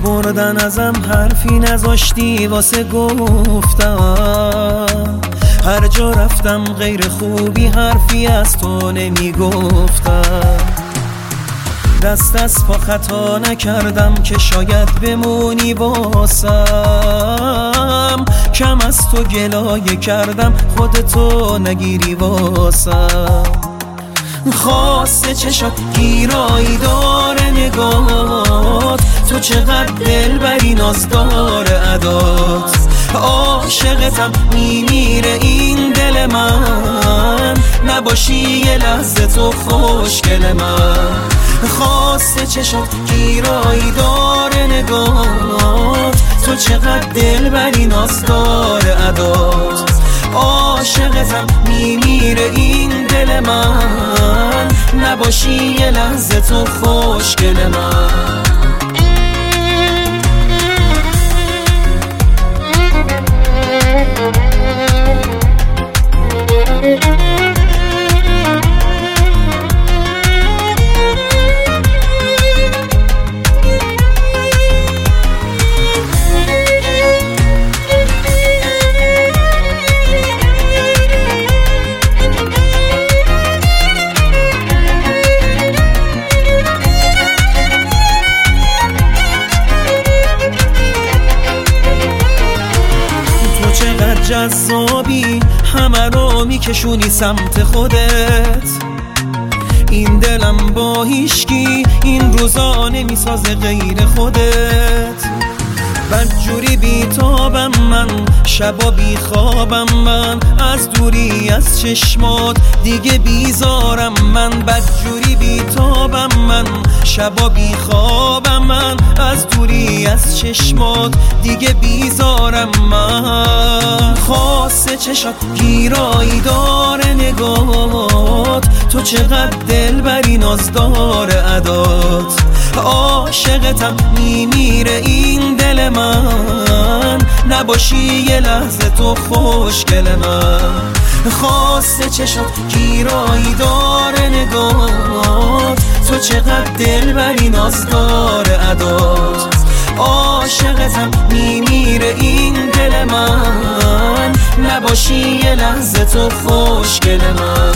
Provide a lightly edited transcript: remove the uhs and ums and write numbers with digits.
بردن ازم حرفی نذاشتی واسه گفتم، هر جا رفتم غیر خوبی حرفی از تو نمیگفتم. دست از پا خطا نکردم که شاید بمونی واسم، کم از تو گلایه کردم خودتو نگیری واسم. خواسته چشات گیرایی داره نگات، تو چقدر دلبری نازدار عدات. عاشقتم میمیره این دل من، نباشی یه لحظه تو خوشگل من. خواسته چشات گیرایی داره نگات، تو چقدر دلبری نازدار عدات. عاشقتم میمیره این دل من، نباشی یه لحظه تو خوشگل من. جذابی همه رو میکشونی سمت خودت، این دلم با هیشکی این روزا نمیسازه غیر خودت. بدجوری بیتابم من، شبا بیخوابم من، از دوری از چشمات دیگه بیزارم من. بدجوری بیتابم من، شبا بیخوابم من، از دوری از چشمات دیگه بیزارم من. خواسته چشات گیرایی داره نگات، تو چقدر دلبری نازدار عدات. عاشقتم میمیره این دل من، نباشی یه لحظه تو خوشگل من. خواسته چشات گیرایی داره نگات، تو چقدر دلبری نازدار عدات. عاشقتم میمیره این دل من، نباشی یه لحظه تو خوشگل من.